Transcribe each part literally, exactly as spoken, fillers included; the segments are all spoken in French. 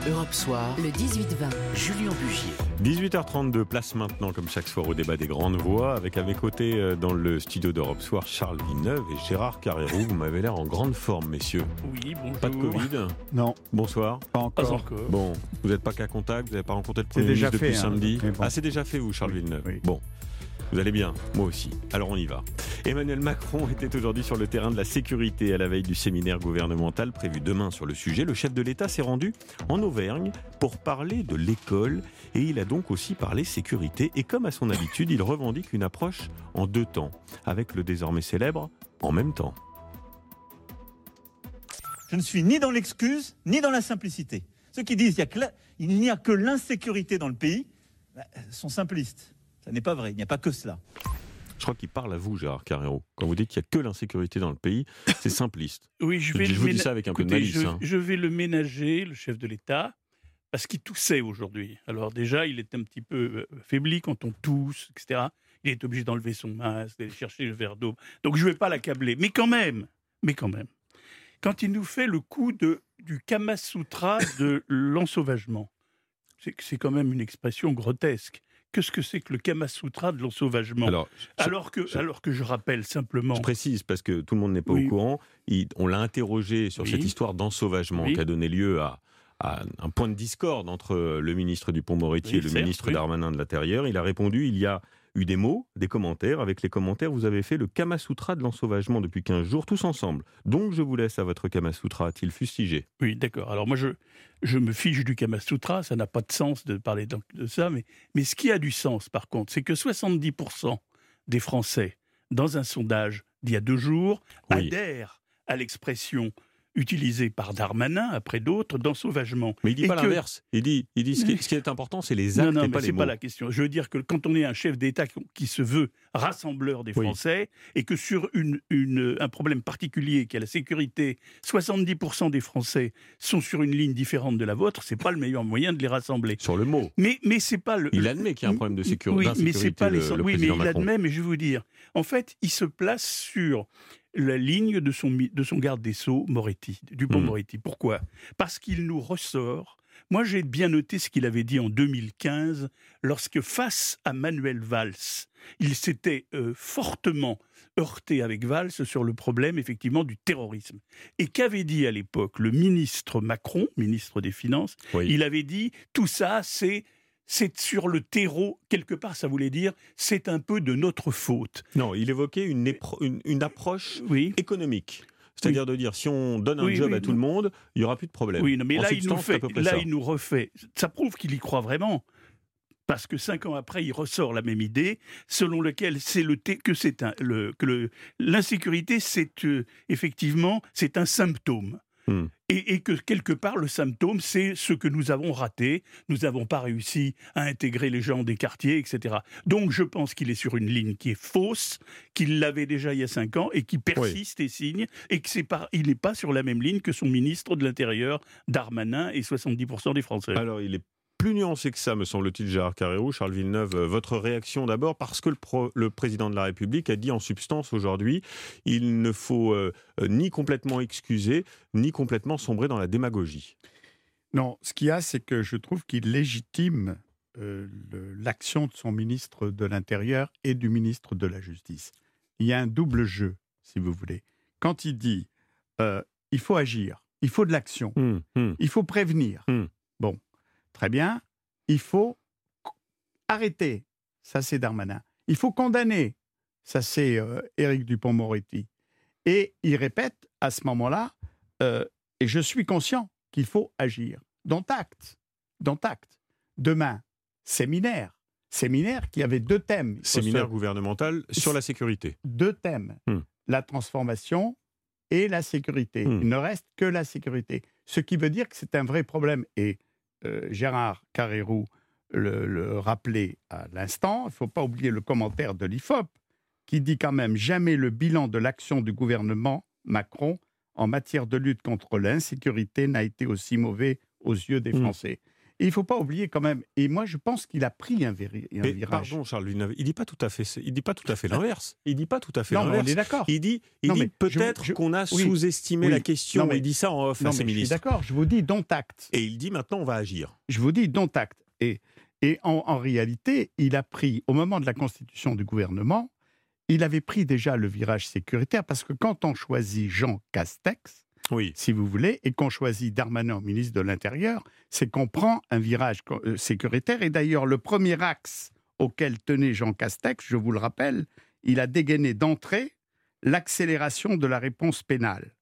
Europe Soir, le dix-huit vingt. Julien Bugier. dix-huit heures trente-deux, place maintenant, comme chaque soir, au débat des grandes voix, avec à mes côtés, euh, dans le studio d'Europe Soir, Charles Villeneuve et Gérard Carrérou. Vous m'avez l'air en grande forme, messieurs. Oui, bonjour. Pas de Covid? Non. Bonsoir. Pas encore. Pas encore. Bon, vous n'êtes pas qu'à contact, vous n'avez pas rencontré le Premier déjà ministre fait, depuis hein, samedi. mais bon. Ah, c'est déjà fait, vous, Charles Oui, Villeneuve. oui. Bon. Vous allez bien, moi aussi. Alors on y va. Emmanuel Macron était aujourd'hui sur le terrain de la sécurité à la veille du séminaire gouvernemental prévu demain sur le sujet. Le chef de l'État s'est rendu en Auvergne pour parler de l'école et il a donc aussi parlé sécurité. Et comme à son habitude, il revendique une approche en deux temps, avec le désormais célèbre « en même temps ». Je ne suis ni dans l'excuse, ni dans la simplicité. Ceux qui disent qu'il n'y a que l'insécurité dans le pays bah, sont simplistes. Ça n'est pas vrai, il n'y a pas que cela. Je crois qu'il parle à vous, Gérard Carrérou. Quand vous dites qu'il n'y a que l'insécurité dans le pays, c'est simpliste. Oui, je vais je le vous dis ména- ça avec un Écoutez, peu de malice. Je, hein. je vais le ménager, le chef de l'État, parce qu'il toussait aujourd'hui. Alors déjà, il est un petit peu euh, faibli quand on tousse, et cetera. Il est obligé d'enlever son masque, d'aller chercher le verre d'eau. Donc je ne vais pas l'accabler. Mais quand même, mais quand même, quand il nous fait le coup de, du Kama Sutra de l'ensauvagement, c'est, c'est quand même une expression grotesque. Qu'est-ce que c'est que le Kama Sutra de l'ensauvagement ? Alors, je- alors, que, je- alors que je rappelle simplement... Je précise, parce que tout le monde n'est pas Oui. au courant, il- on l'a interrogé sur Oui. cette histoire d'ensauvagement Oui. qui a donné lieu à, à un point de discorde entre le ministre Dupond-Moretti Oui, et le certes, ministre oui. Darmanin de l'Intérieur. Il a répondu, il y a eu des mots, des commentaires. Avec les commentaires, vous avez fait le Kama Sutra de l'ensauvagement depuis quinze jours, tous ensemble. Donc je vous laisse à votre Kama Sutra, a-t-il fustigé. Oui, d'accord. Alors moi, je, je me fiche du Kama Sutra, ça n'a pas de sens de parler de, de ça, mais, mais ce qui a du sens, par contre, c'est que soixante-dix pour cent des Français, dans un sondage d'il y a deux jours, Oui. adhèrent à l'expression utilisée par Darmanin, après d'autres, d'ensauvagement. Mais il dit Et pas que- l'inverse. Il dit, il dit ce, qui, ce qui est important, c'est les actes Non, non, et mais pas c'est les pas mots. la question. Je veux dire que quand on est un chef d'État qui, qui se veut rassembleur des Oui. Français et que sur une, une, un problème particulier qui est la sécurité, soixante-dix pour cent des Français sont sur une ligne différente de la vôtre, c'est pas le meilleur moyen de les rassembler. Sur le mot. Mais, mais c'est pas le. Il admet qu'il y a un problème de sécurité. Oui, mais d'insécurité, c'est pas les. le- le oui, mais président il Macron. admet. Mais je vais vous dire, en fait, il se place sur la ligne de son mi- de son garde des Sceaux, Moretti, Dupond-Moretti. Pourquoi ? Parce qu'il nous ressort. Moi, j'ai bien noté ce qu'il avait dit en deux mille quinze, lorsque, face à Manuel Valls, il s'était euh, fortement heurté avec Valls sur le problème, effectivement, du terrorisme. Et qu'avait dit à l'époque le ministre Macron, ministre des Finances ? Oui. Il avait dit, tout ça, c'est... c'est sur le terreau, quelque part, ça voulait dire, c'est un peu de notre faute. Non, il évoquait une, épro- une, une approche Oui. économique. C'est-à-dire de dire, si on donne un Oui, job oui, à tout oui. le monde, il n'y aura plus de problème. Oui, non, mais En là, il nous substance, c'est à fait, peu près là, ça. il nous refait. Ça prouve qu'il y croit vraiment. Parce que cinq ans après, il ressort la même idée, selon laquelle c'est le t- que c'est un, le, que le, l'insécurité, c'est euh, effectivement, c'est un symptôme. Hmm. Et, et que quelque part, le symptôme, c'est ce que nous avons raté. Nous n'avons pas réussi à intégrer les gens des quartiers, et cetera. Donc, je pense qu'il est sur une ligne qui est fausse, qu'il l'avait déjà il y a cinq ans, et qui persiste et signe, et que c'est pas, il n'est pas sur la même ligne que son ministre de l'Intérieur, Darmanin, et soixante-dix pour cent des Français. Alors, il est plus nuancé que ça, me semble-t-il, Gérard Carrérou. Charles Villeneuve, euh, votre réaction d'abord, parce que le, pro- le président de la République a dit en substance aujourd'hui, il ne faut euh, euh, ni complètement excuser, ni complètement sombrer dans la démagogie. Non, ce qu'il y a, c'est que je trouve qu'il légitime euh, le- l'action de son ministre de l'Intérieur et du ministre de la Justice. Il y a un double jeu, si vous voulez. Quand il dit euh, il faut agir, il faut de l'action, Hum, hum. il faut prévenir. Hmm. Bon, très bien. Il faut arrêter. Ça, c'est Darmanin. Il faut condamner. Ça, c'est euh, Éric Dupond-Moretti. Et il répète à ce moment-là, euh, et je suis conscient qu'il faut agir. Dont acte. Dont acte. Demain, séminaire. Séminaire qui avait deux thèmes. Il faut Séminaire se- gouvernemental sur la sécurité. Deux thèmes. Hmm. La transformation et la sécurité. Hmm. Il ne reste que la sécurité. Ce qui veut dire que c'est un vrai problème. Et euh, Gérard Carrérou le, le rappelait à l'instant, il ne faut pas oublier le commentaire de l'I F O P, qui dit quand même « Jamais le bilan de l'action du gouvernement Macron en matière de lutte contre l'insécurité n'a été aussi mauvais aux yeux des Hmm. Français ». Et il ne faut pas oublier quand même, et moi je pense qu'il a pris un, véri, un Mais virage. Pardon Charles Villeneuve, il dit pas tout à fait, il dit pas tout à fait l'inverse. Il dit pas tout à fait Non, mais l'inverse. on est d'accord. Il dit, il Non, dit mais peut-être je- je- qu'on a oui, sous-estimé oui. la question. Non, mais- il dit ça en off Non, à mais ses je suis ministres. d'accord, je vous dis dont acte. Et il dit maintenant on va agir. Je vous dis dont acte. Et, et en, en réalité, il a pris, au moment de la constitution du gouvernement, il avait pris déjà le virage sécuritaire, parce que quand on choisit Jean Castex, Oui. si vous voulez, et qu'on choisit Darmanin ministre de l'Intérieur, c'est qu'on prend un virage euh, sécuritaire. Et d'ailleurs, le premier axe auquel tenait Jean Castex, je vous le rappelle, il a dégainé d'entrée l'accélération de la réponse pénale.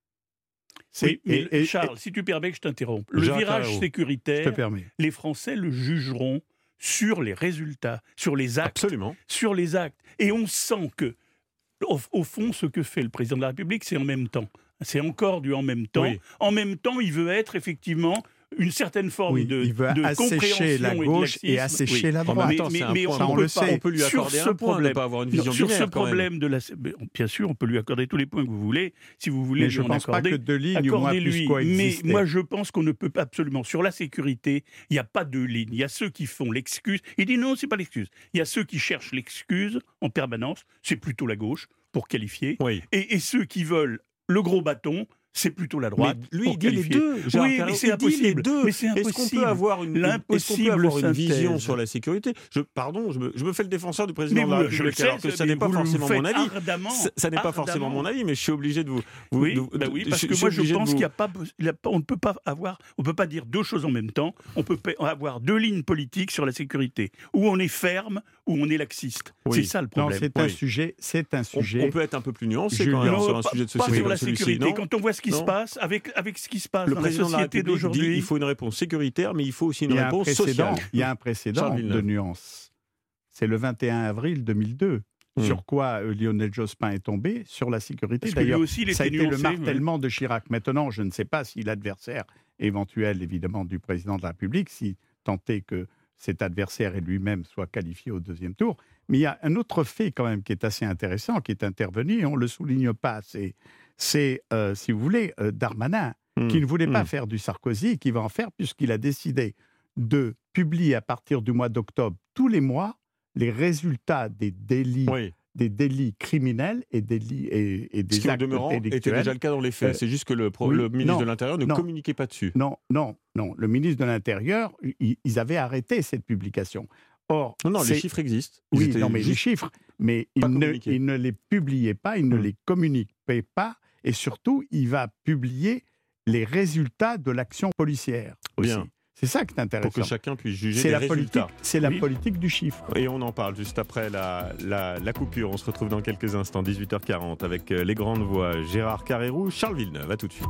C'est- Oui, mais et- et- Charles, si tu permets que je t'interrompe, le Jacques virage Carreau. Je te sécuritaire, permets. les Français le jugeront sur les résultats, sur les actes. Absolument. Sur les actes. Et on sent que, au, au fond, ce que fait le président de la République, c'est en même temps. C'est encore du en même temps. Oui. En même temps, il veut être effectivement une certaine forme Oui, de, il veut de assécher compréhension la et de gauche et laxisme. assécher Oui. la Oh, mais droite. attends, c'est un mais point, ça, on peut le pas- sait. On peut lui sur accorder ce un point, problème, ne pas avoir une non, vision sur ce binaire, quand même. problème de la, bien sûr, on peut lui accorder tous les points que vous voulez, si vous voulez Mais lui je ne en pense pas accorder. que deux lignes ou moins plus Accordez-lui. Mais coexister. moi, je pense qu'on ne peut pas absolument. Sur la sécurité, il n'y a pas deux lignes. Il y a ceux qui font l'excuse. Il dit non, c'est pas l'excuse. Il y a ceux qui cherchent l'excuse en permanence. C'est plutôt la gauche pour qualifier. Oui. Et, et ceux qui veulent le gros bâton, c'est plutôt la droite. Mais lui, pour il dit les qualifier. deux. Gérard Oui, Carreau, mais c'est il dit les impossible. deux. Mais c'est Est-ce qu'on impossible. peut avoir une, est-ce qu'on peut L'impossible avoir une synthèse. vision sur la sécurité je, Pardon, je me, je me fais le défenseur du président Mais de la vous, je le République, sais, alors que ça mais n'est pas vous le forcément faites mon avis. ardemment, Ça, ça n'est pas forcément ardemment. mon avis, mais je suis obligé de vous. vous Oui, de- bah oui, parce je- que je moi suis je obligé de pense vous- qu'il n'y a pas, il y a pas- on ne peut pas avoir, on peut pas dire deux choses en même temps. On peut pas avoir deux lignes politiques sur la sécurité, où on est ferme, où on est laxiste. Oui. C'est ça le Non, problème. c'est un Oui. sujet, c'est un On, sujet. on peut être un peu plus nuancé Julien, quand même Non, sur un pas, sujet de pas société sur comme la celui-ci, sécurité. non Quand on voit ce qui Non. se passe, avec, avec ce qui se passe Le dans la président de la société République dit d'aujourd'hui. il faut une réponse sécuritaire, mais il faut aussi une il y a un réponse précédent, sociale. il y a un précédent Charles de Villeneuve. nuance. C'est le vingt et un avril deux mille deux. Hmm. Sur quoi euh, Lionel Jospin est tombé? Sur la sécurité. Parce que lui D'ailleurs, aussi, il ça a était été le nuancé, martèlement de Chirac. Maintenant, je ne sais pas si l'adversaire éventuel, évidemment, du président de la République, si tant est que cet adversaire et lui-même soit qualifié au deuxième tour. Mais il y a un autre fait quand même qui est assez intéressant, qui est intervenu, et on ne le souligne pas. C'est, c'est euh, si vous voulez, euh, Darmanin, Hmm. qui ne voulait pas Hmm. faire du Sarkozy, et qui va en faire puisqu'il a décidé de publier à partir du mois d'octobre, tous les mois, les résultats des délits, Oui. des délits criminels et, délits, et, et des Ce qui, au actes demeurant, était délictuels. déjà le cas dans les faits. Euh, C'est juste que le, pro- oui, le ministre non, de l'Intérieur ne non. communiquait pas dessus. Non, non, non. Le ministre de l'Intérieur, i- ils avaient arrêté cette publication. Or, Non, non, les c'est- chiffres existent. Ils Oui, étaient non, mais les juste- chiffres, mais il pas ne, communiqués. il ne les publiait pas, il ne Hmm. les communiquait pas, et surtout, il va publier les résultats de l'action policière aussi. Bien. C'est ça qui est pour intéressant. que chacun puisse juger C'est des la résultats. politique, c'est la Oui. politique du chiffre. Et on en parle juste après la, la, la coupure. On se retrouve dans quelques instants, dix-huit heures quarante, avec euh, les grandes voix Gérard Carrérou, Charles Villeneuve. À tout de suite.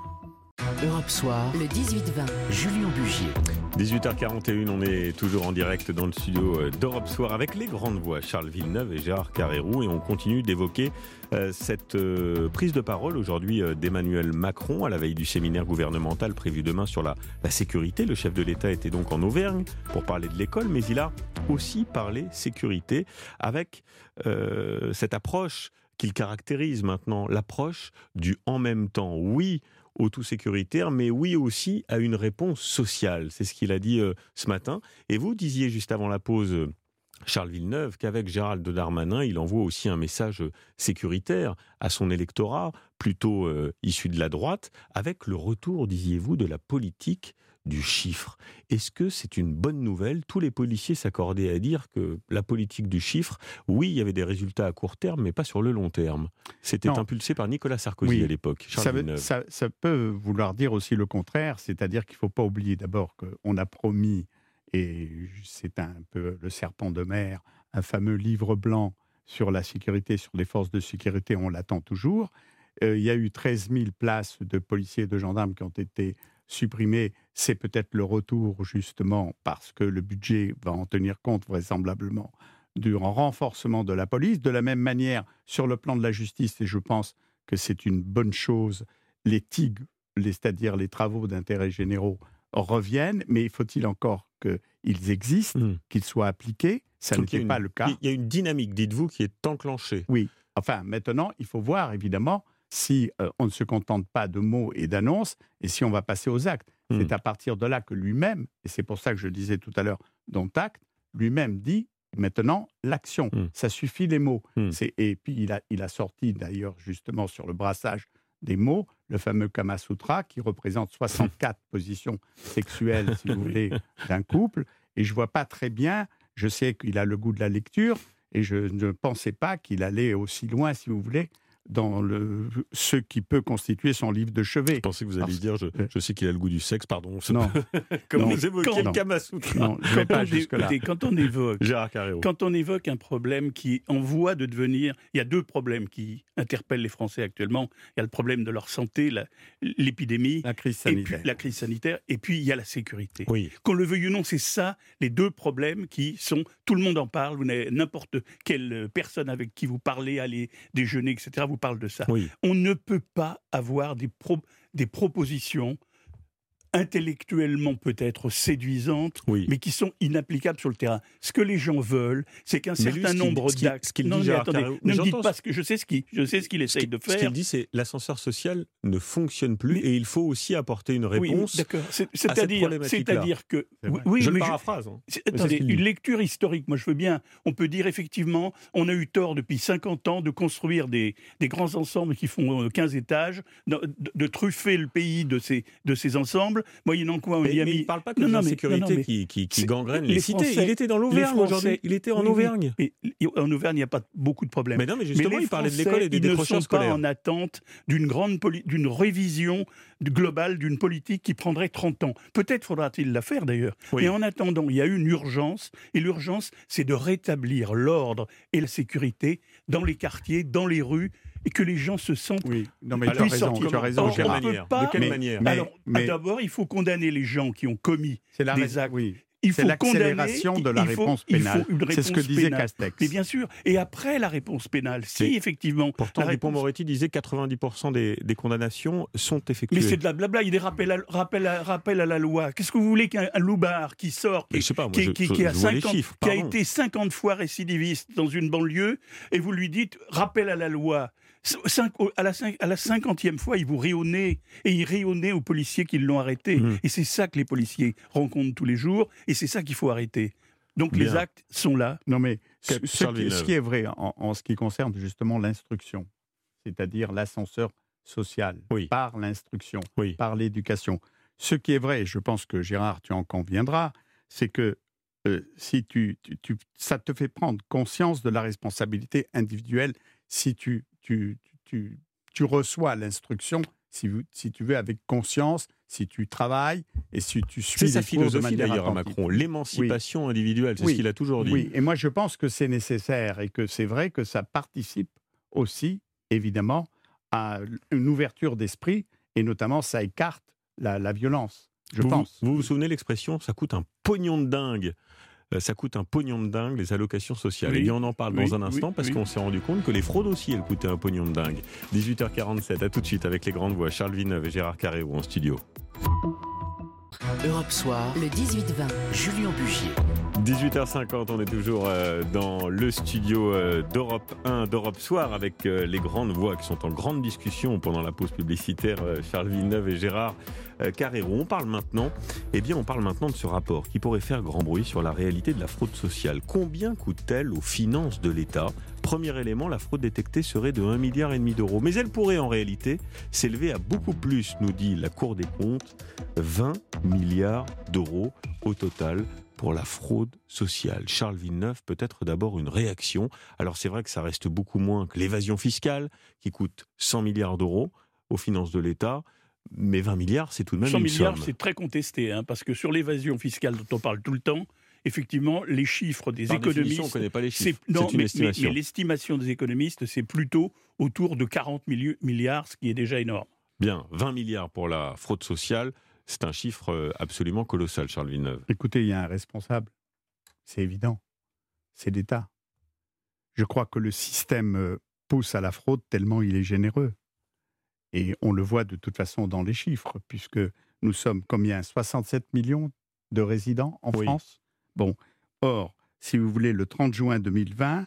Europe Soir, Le dix-huit vingt. Julien Bugier. dix-huit heures quarante et une, on est toujours en direct dans le studio euh, d'Europe Soir avec les grandes voix Charles Villeneuve et Gérard Carrérou. Et on continue d'évoquer euh, cette euh, prise de parole aujourd'hui euh, d'Emmanuel Macron à la veille du séminaire gouvernemental prévu demain sur la, la sécurité. Le chef de l'État était donc en Auvergne pour parler de l'école, mais il a aussi parlé sécurité avec euh, cette approche qu'il caractérise maintenant, l'approche du en même temps. Oui, au tout sécuritaire, mais oui aussi à une réponse sociale. C'est ce qu'il a dit euh, ce matin. Et vous disiez juste avant la pause, euh, Charles Villeneuve, qu'avec Gérald Darmanin, il envoie aussi un message euh, sécuritaire à son électorat, plutôt euh, issu de la droite, avec le retour, disiez-vous, de la politique du chiffre. Est-ce que c'est une bonne nouvelle? Tous les policiers s'accordaient à dire que la politique du chiffre, oui, il y avait des résultats à court terme, mais pas sur le long terme. C'était Non. impulsé par Nicolas Sarkozy Oui. à l'époque. Charles Ça, veut- Villeneuve. ça- ça peut vouloir dire aussi le contraire, c'est-à-dire qu'il ne faut pas oublier d'abord qu'on a promis, et c'est un peu le serpent de mer, un fameux livre blanc sur la sécurité, sur les forces de sécurité, on l'attend toujours. Euh, il y a eu treize mille places de policiers et de gendarmes qui ont été supprimées. C'est peut-être le retour, justement, parce que le budget va en tenir compte vraisemblablement, du renforcement de la police. De la même manière, sur le plan de la justice, et je pense que c'est une bonne chose, les T I G, les- c'est-à-dire les travaux d'intérêt généraux, reviennent, mais faut-il encore qu'ils existent, Mm. qu'ils soient appliqués? Ça Donc, il y a n'était une- pas le cas. Il y a une dynamique, dites-vous, qui est enclenchée. Oui. Enfin, maintenant, il faut voir, évidemment, si euh, on ne se contente pas de mots et d'annonces, et si on va passer aux actes. Mmh. C'est à partir de là que lui-même, et c'est pour ça que je disais tout à l'heure, dont acte, lui-même dit maintenant l'action. Mmh. Ça suffit les mots. Mmh. C'est, et puis il a, il a sorti d'ailleurs justement sur le brassage des mots, le fameux Kama Sutra qui représente soixante-quatre positions sexuelles, si vous voulez, d'un couple. Et je ne vois pas très bien, je sais qu'il a le goût de la lecture, et je ne pensais pas qu'il allait aussi loin, si vous voulez, dans le, ce qui peut constituer son livre de chevet. Je pensais que vous alliez Parce- dire, je, je sais qu'il a le goût du sexe, pardon. Non, Comme non, vous évoquez quand- le Kama Sutra. non, je ne vais Quand on, pas dé- jusque-là. écoutez, quand on évoque Gérard Carreau. Quand on évoque un problème qui est en voie de devenir... Il y a deux problèmes qui interpellent les Français actuellement. Il y a le problème de leur santé, la- l'épidémie, La crise et puis sanitaire. la crise sanitaire, et puis il y a la sécurité. Oui. Qu'on le veuille ou non, c'est ça, les deux problèmes qui sont... Tout le monde en parle, vous n'avez n'importe quelle personne avec qui vous parlez, aller déjeuner, et cetera, vous parle de ça. Oui. On ne peut pas avoir des, pro- des propositions intellectuellement peut-être séduisantes, Oui. mais qui sont inapplicables sur le terrain. Ce que les gens veulent, c'est qu'un Mais lui, certain ce qu'il- nombre ce qu'il- d'actes... ce qu'il Non, dit, mais Gérard attendez, Carreau, mais ne me dites j'entends pas ce- ce que... Je sais ce qu'il je sais ce qu'il Ce essaye qui- de Ce qu'il faire. dit, c'est l'ascenseur social ne fonctionne plus Mais- et il faut aussi apporter une Oui, réponse. d'accord. C'est- cette C'est-à-dire problématique-là. c'est-à-dire que... C'est vrai. Oui, je mais le je- paraphrase. hein. C'est- c'est ce Attendez, qu'il dit. une lecture historique, moi je veux bien, on peut dire effectivement, on a eu tort depuis cinquante ans de construire des, des grands ensembles qui font euh, quinze étages, de, de- de truffer le pays de ces, de ces ensembles, moyennant quoi on Mais, y a mais mis... il ne parle pas que Non, de non, mais- l'insécurité non, non, mais qui, qui, qui c'est- gangrène les les cités. Français- Il était dans les l'Auvergne Français- aujourd'hui. Il était en Oui, oui, Auvergne. mais en Auvergne, il n'y a pas beaucoup de problèmes. Mais non, mais justement, Mais les il parlait de Français, l'école et des ils ne décrocheurs sont pas scolaires. en attente d'une grande poli- d'une révision globale d'une politique qui prendrait trente ans. Peut-être faudra-t-il la faire d'ailleurs. Oui. Mais en attendant, il y a une urgence, et l'urgence, c'est de rétablir l'ordre et la sécurité dans les quartiers, dans les rues, et que les gens se sentent... Oui, non mais Alors, tu as puissent raison, sortir. tu as raison, Or, de quelle on Gérard. peut manière pas- De quelle mais- manière mais- Alors, mais- d'abord, il faut condamner les gens qui ont commis C'est la des raison- actes. oui. Il C'est faut condamner, l'accélération de la il faut- réponse il faut pénale. une C'est ce que réponse disait pénale. Castex. Mais bien sûr. Et après la réponse pénale, si Mais effectivement... Pourtant, la réponse- Dupond-Moretti disait que quatre-vingt-dix pour cent des, des condamnations sont effectuées. Mais c'est de la blabla, il y a des rappels à, rappels à- rappels à la loi. Qu'est-ce que vous voulez qu'un un loupard qui sort, Mais qui, je sais pas, moi, qui- je- qui- je- qui a je vois les cinquante chiffres, qui a pardon. été cinquante fois récidiviste dans une banlieue, et vous lui dites rappel à la loi. Cinq- à, la cinq- à la cinquantième fois, il vous rit au nez, et il rit au nez aux policiers qui l'ont arrêté. Mmh. Et c'est ça que les policiers rencontrent tous les jours, et c'est ça qu'il faut arrêter. Donc Bien. les actes sont là. Non, mais ce, Cap- ce Charles qui, ce Villeneuve. qui est vrai en, en ce qui concerne justement l'instruction, c'est-à-dire l'ascenseur social, Oui. par l'instruction, Oui. par l'éducation. Ce qui est vrai, et je pense que Gérard, tu en conviendras, c'est que euh, si tu, tu- tu- ça te fait prendre conscience de la responsabilité individuelle si tu, tu, tu, tu reçois l'instruction, si, vous- si tu veux, avec conscience, si tu travailles et si tu suis C'est sa les cours de philosophie manière d'ailleurs à attentive. Macron, l'émancipation individuelle, c'est Oui. ce qu'il a toujours dit. Oui, et moi je pense que c'est nécessaire et que c'est vrai que ça participe aussi, évidemment, à une ouverture d'esprit et notamment ça écarte la, la violence, je vous, pense. Vous vous souvenez l'expression, ça coûte un pognon de dingue. Euh, Ça coûte un pognon de dingue, les allocations sociales. Oui. Eh bien, on en parle Oui, dans un instant oui, parce oui. qu'on s'est rendu compte que les fraudes aussi, elles coûtaient un pognon de dingue. dix-huit heures quarante-sept, à tout de suite avec les grandes voix, Charles Villeneuve et Gérard Carreau en studio. Europe Soir, Le dix-huit vingt. Julien Bugier. dix-huit heures cinquante, on est toujours euh, dans le studio euh, d'Europe un, d'Europe Soir, avec euh, les grandes voix qui sont en grande discussion pendant la pause publicitaire, euh, Charles Villeneuve et Gérard euh, Carreau. On parle maintenant, eh bien, on parle maintenant de ce rapport qui pourrait faire grand bruit sur la réalité de la fraude sociale. Combien coûte-t-elle aux finances de l'État ? Premier élément, la fraude détectée serait de un virgule cinq milliard d'euros. Mais elle pourrait en réalité s'élever à beaucoup plus, nous dit la Cour des comptes, vingt milliards d'euros au total pour la fraude sociale. Charles Villeneuve, peut-être d'abord une réaction. Alors c'est vrai que ça reste beaucoup moins que l'évasion fiscale, qui coûte cent milliards d'euros aux finances de l'État, mais vingt milliards, c'est tout de même cent une milliards, somme. c'est très contesté, hein, parce que sur l'évasion fiscale dont on parle tout le temps, effectivement, les chiffres des Par définition, on ne économistes... connaît pas les chiffres. c'est- non, C'est une mais- estimation. Mais, mais l'estimation des économistes, c'est plutôt autour de quarante milliards, ce qui est déjà énorme. Bien, vingt milliards pour la fraude sociale, c'est un chiffre euh, absolument colossal, Charles Villeneuve. Écoutez, il y a un responsable, c'est évident, c'est l'État. Je crois que le système euh, pousse à la fraude tellement il est généreux. Et on le voit de toute façon dans les chiffres, puisque nous sommes combien ? soixante-sept millions de résidents en Oui. France. Bon, or, si vous voulez, le trente juin deux mille vingt,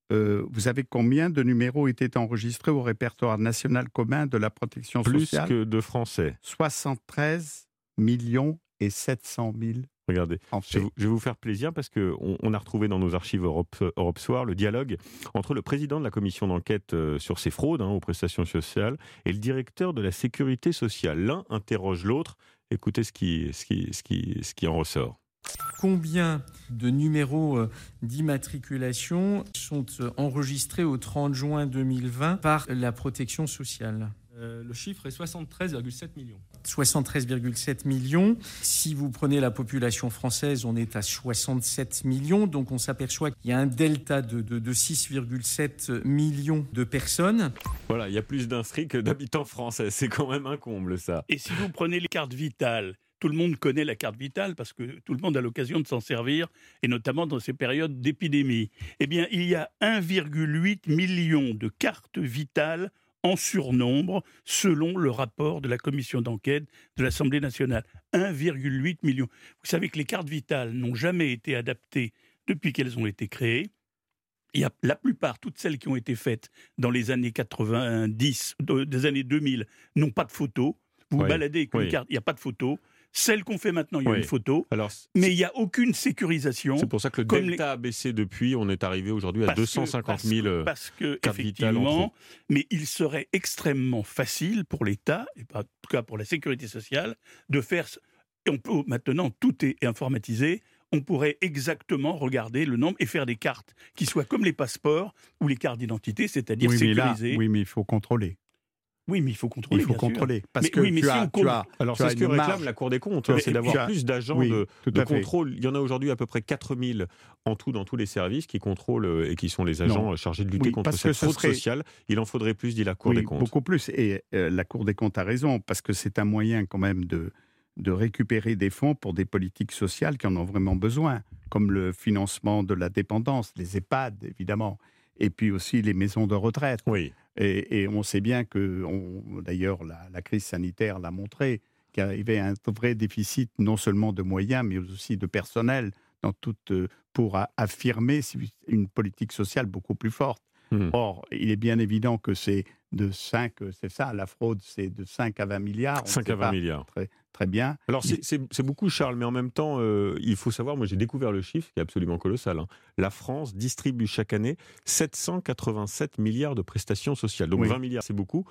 euh, vous savez combien de numéros étaient enregistrés au répertoire national commun de la protection Plus sociale? que de Français. soixante-treize millions et sept cent mille Regardez, je Français. vais, vous, je vais vous faire plaisir parce qu'on on a retrouvé dans nos archives Europe, Europe Soir le dialogue entre le président de la commission d'enquête euh, sur ces fraudes hein, aux prestations sociales et le directeur de la sécurité sociale. L'un interroge l'autre. Écoutez ce qui, ce qui, ce qui, ce qui en ressort. Combien de numéros d'immatriculation sont enregistrés au trente juin deux mille vingt par la protection sociale ? Euh, le chiffre est soixante-treize virgule sept millions. soixante-treize virgule sept millions. Si vous prenez la population française, on est à soixante-sept millions. Donc on s'aperçoit qu'il y a un delta de, de, de six virgule sept millions de personnes. Voilà, il y a plus d'inscrits que d'habitants français. C'est quand même un comble, ça. Et si vous prenez les cartes vitales, tout le monde connaît la carte vitale parce que tout le monde a l'occasion de s'en servir, et notamment dans ces périodes d'épidémie. Eh bien, il y a un virgule huit million de cartes vitales en surnombre, selon le rapport de la commission d'enquête de l'Assemblée nationale. un virgule huit million. Vous savez que les cartes vitales n'ont jamais été adaptées depuis qu'elles ont été créées. Il y a la plupart, toutes celles qui ont été faites dans les années quatre-vingt-dix, des années deux mille, n'ont pas de photo. Vous vous Oui, baladez avec une oui. carte, il n'y a pas de photo. Celle qu'on fait maintenant, il y a Oui. une photo. Alors, Mais il n'y a aucune sécurisation. c'est pour ça que le comme delta a baissé depuis. On est arrivé aujourd'hui à Parce que- deux cent cinquante mille. euh, Parce que, cartes vitales en effectivement, trop. mais il serait extrêmement facile pour l'État, et en tout cas pour la sécurité sociale, de faire. On peut, maintenant, tout est informatisé. On pourrait exactement regarder le nombre et faire des cartes qui soient comme les passeports ou les cartes d'identité, c'est-à-dire Oui, mais là, sécurisées. oui, mais il faut contrôler. Oui, mais il faut contrôler. Il faut bien sûr. contrôler. Parce Mais que oui, mais tu, si as, on tu compte- as, Alors, tu c'est as ce que une réclame marge. la Cour des comptes, Tu hein, as- c'est et d'avoir tu as- plus d'agents oui, de, tout de à fait. contrôle. Il y en a aujourd'hui à peu près quatre mille en tout dans tous les services qui contrôlent euh, et qui sont les agents Non. euh, chargés de lutter Oui, contre parce que cette ce fraude serait- sociale. Il en faudrait plus, dit la Cour Oui, des comptes. beaucoup plus. Et euh, la Cour des comptes a raison, parce que c'est un moyen quand même de, de récupérer des fonds pour des politiques sociales qui en ont vraiment besoin, comme le financement de la dépendance, les EHPAD, évidemment, et puis aussi les maisons de retraite. Oui. Et, et on sait bien que, on- d'ailleurs, la, la crise sanitaire l'a montré, qu'il y avait un vrai déficit non seulement de moyens, mais aussi de personnel dans toute, euh, pour a- affirmer une politique sociale beaucoup plus forte. Mhm. Or, il est bien évident que c'est de cinq, c'est ça, la fraude, c'est de cinq à vingt milliards. on cinq sait à vingt pas milliards. Très, très bien. Alors, c'est- c'est c'est beaucoup, Charles, mais en même temps, euh, il faut savoir, moi j'ai découvert le chiffre qui est absolument colossal. hein. La France distribue chaque année sept cent quatre-vingt-sept milliards de prestations sociales. Donc Oui. vingt milliards, c'est beaucoup.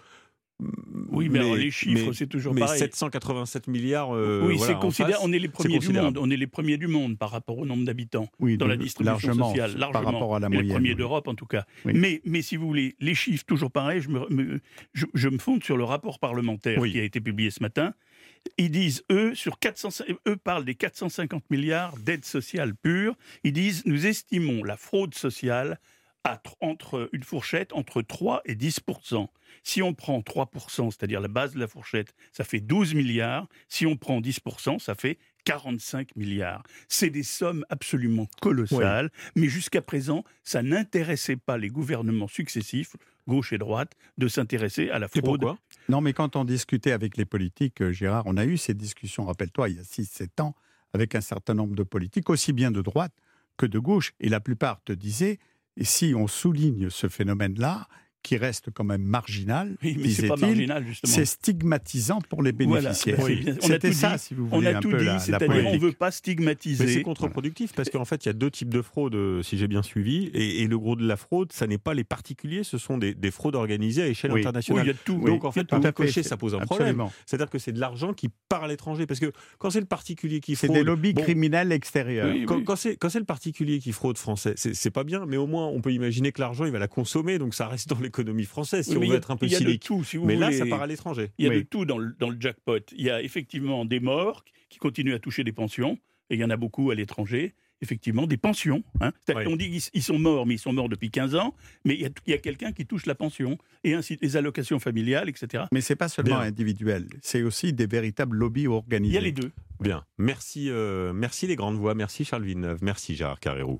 Oui, mais, alors, les chiffres, mais- c'est toujours mais pareil. sept cent quatre-vingt-sept milliards. euh, oui, voilà, c'est en considéré. face, On est les premiers du considérable. monde. On est les premiers du monde par rapport au nombre d'habitants Oui, dans de- la distribution largement, sociale, par largement. rapport à la Et les moyenne. premiers oui. d'Europe en tout cas. Oui. Mais, mais si vous voulez, les chiffres, toujours pareil, je me, me- je, je me fonde sur le rapport parlementaire Oui. qui a été publié ce matin. Ils disent, eux, sur quatre cents, eux parlent des quatre cent cinquante milliards d'aides sociales pures. Ils disent, nous estimons la fraude sociale à tr- entre une fourchette entre trois et dix pour cent. Si on prend trois pour cent, c'est-à-dire la base de la fourchette, ça fait douze milliards. Si on prend dix pour cent, ça fait quarante-cinq milliards. C'est des sommes absolument colossales, mais jusqu'à présent, ça n'intéressait pas les gouvernements successifs, gauche et droite, de s'intéresser à la Et fraude. pourquoi Non, mais quand on discutait avec les politiques, euh, Gérard, on a eu ces discussions, rappelle-toi, il y a six sept ans, avec un certain nombre de politiques, aussi bien de droite que de gauche. Et la plupart te disaient, et si on souligne ce phénomène-là, qui reste quand même marginal, Oui, mais c'est pas disait-il, marginal, justement. c'est stigmatisant pour les Voilà, bénéficiaires. ben, c'est bien. On a C'était tout ça, dit. si vous On voulez, a un tout peu dit, la, la c'est-à-dire on ne politique. veut pas Mais stigmatiser. c'est contre-productif parce qu'en fait, il y a deux types de fraudes, euh, si j'ai bien suivi. Et, et le gros de la fraude, ça n'est pas les particuliers, ce sont des, des fraudes organisées à échelle Oui. Oui, internationale. il y a de tout. Donc, Oui, en il y a fait, de pour tout. à fait, cocher, c'est- ça pose un problème. Absolument. C'est-à-dire que c'est de l'argent qui part à l'étranger. Parce que quand c'est le particulier qui C'est fraude... des lobbies bon, criminels extérieurs. Oui, Quand, oui. quand c'est, quand c'est le particulier qui fraude français, c'est, c'est pas bien, mais au moins on peut imaginer que l'argent il va la consommer, donc ça reste dans l'économie française si Oui, on mais veut il y a- être un peu il y a de cynique. tout, si vous Mais là, voulez. ça part à l'étranger. Il y a de Oui. tout dans le, dans le jackpot. Il y a effectivement des morts qui continuent à toucher des pensions, et il y en a beaucoup à l'étranger, effectivement, des pensions. Hein. C'est-à-dire Oui. qu'on dit qu'ils ils sont morts, mais ils sont morts depuis quinze ans, mais il y a, il y a quelqu'un qui touche la pension, et ainsi les allocations familiales, et cetera. Mais ce n'est pas seulement Bien. individuel, c'est aussi des véritables lobbies organisés. Il y a les deux. Bien. Merci, euh, merci les grandes voix. Merci Charles Villeneuve. Merci Gérard Carrérou.